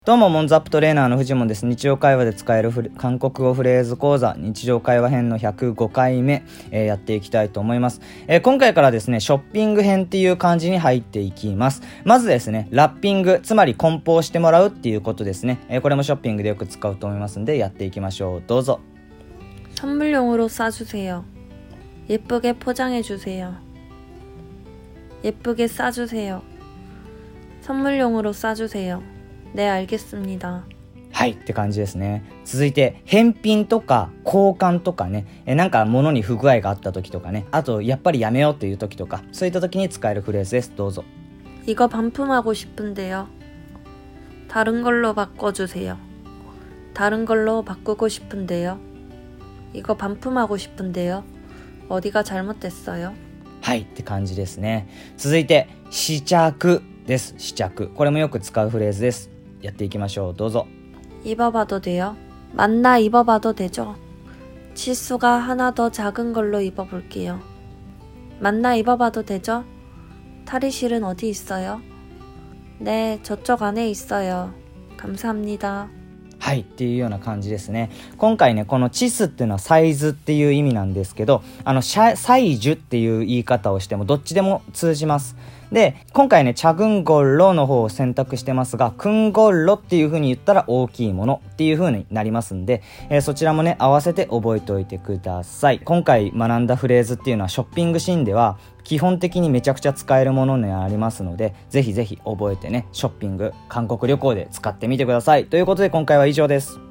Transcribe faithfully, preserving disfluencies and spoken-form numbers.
どうもモンズアップトレーナーの藤本です。日常会話で使えるフレ韓国語フレーズ講座日常会話編のひゃくごかいめ、えー、やっていきたいと思います、えー、今回からですねショッピング編っていう感じに入っていきます。まずですねラッピング、つまり梱包してもらうっていうことですね、えー、これもショッピングでよく使うと思いますんでやっていきましょう。どうぞ。 선물용으로 싸주세요. 예쁘게 포장해주세요. 예쁘게 싸주세요. 선물용으로 싸주세요. 네, 알겠습니다. はいって感じですね。続いて返品とか交換とかね、えなんか物に不具合があった時とかね、あとやっぱりやめようっていう時とか、そういった時に使えるフレーズです。どうぞ。 이거 반품하고 싶은데요. 다른 걸로 바꿔주세요. 다른 걸로 바꾸고 싶은데요. 이거 반품하고 싶은데요. 어디가 잘못됐어요? はいって感じですね。続いて試着です。試着、これもよく使うフレーズです。やっていきましょう。どうぞ。 입어봐도 돼요? 맞나 입어봐도 되죠? 치수가 하나 더 작은 걸로 입어볼게요. 맞나 입어봐도 되죠? 탈의실은 어디 있어요? 네, 저쪽 안에 있어요. 감사합니다. はいっていうような感じですね。今回ねこのチスっていうのはサイズっていう意味なんですけど、あのサイジュっていう言い方をしてもどっちでも通じます。で今回ねチャグンゴロの方を選択してますが、クンゴロっていう風に言ったら大きいものっていう風になりますんで、えー、そちらもね合わせて覚えておいてください。今回学んだフレーズっていうのはショッピングシーンでは基本的にめちゃくちゃ使えるものにありますので、ぜひぜひ覚えてねショッピング韓国旅行で使ってみてください。ということで今回は以上です。